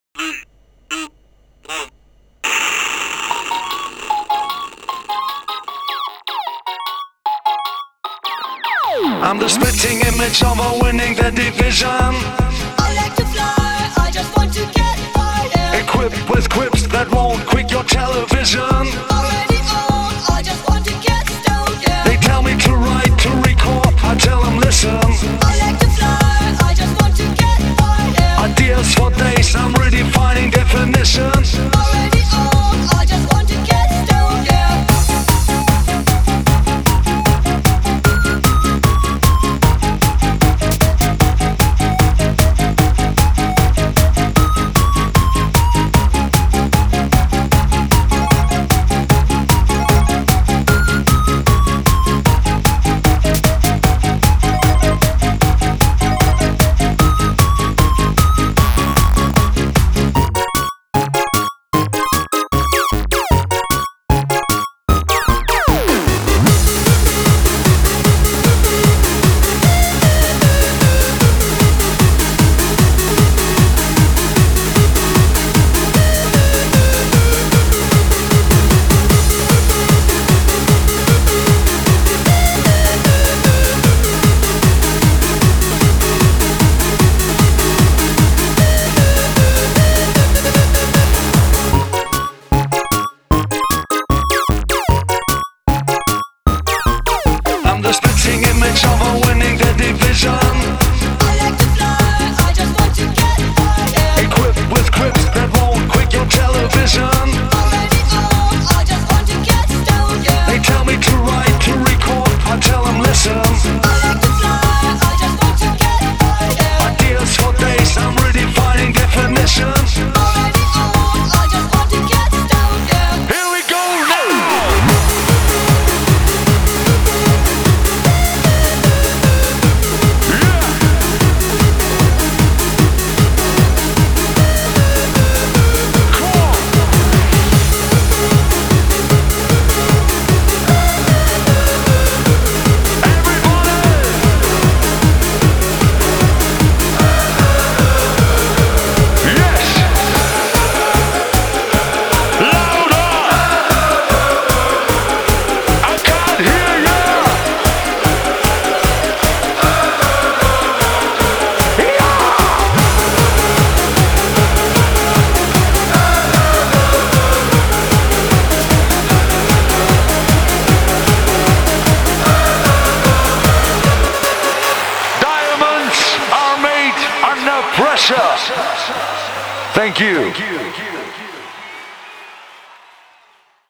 I'm the spitting image of a winning the division. I like to fly, I just want to get higher. Equipped with quips that won't quit your television. Already on, I just want to get stoned, yeah. They tell me to write, to record, I tell them listen. I like to fly, I just want to get higher. Ideas for days, I'm redefining definitions. Already on, I just want to get stoned, yeah. I'm the spitting image of a winning the division. I like to fly, I just want to get higher. Equipped with quips that won't quit your television. Already on, I just want to get stoned, yeah. They tell me to write, to record, I tell them listen. I like to fly, I just want to get higher. Ideas for days, I'm redefining definitions. Already on, I just want to get stoned, yeah. Here we go now! Pressure. Thank you.